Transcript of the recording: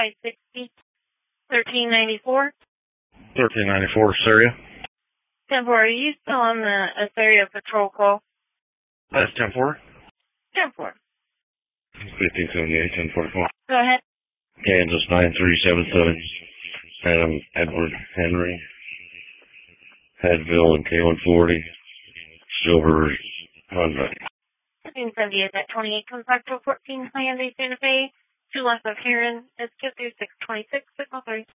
560 1394. 1394, Syria. 10-4, are you still on the Syria patrol call? That's 10-4. 10-4. 1578, 1044. Go ahead. Kansas 9377. Adam Edward Henry. Hadville and K140. Silver Honda. 1570 is at 28, comes back to 14 Hyundai Santa Fe. 2 left of Heron. It's 626, signal 3.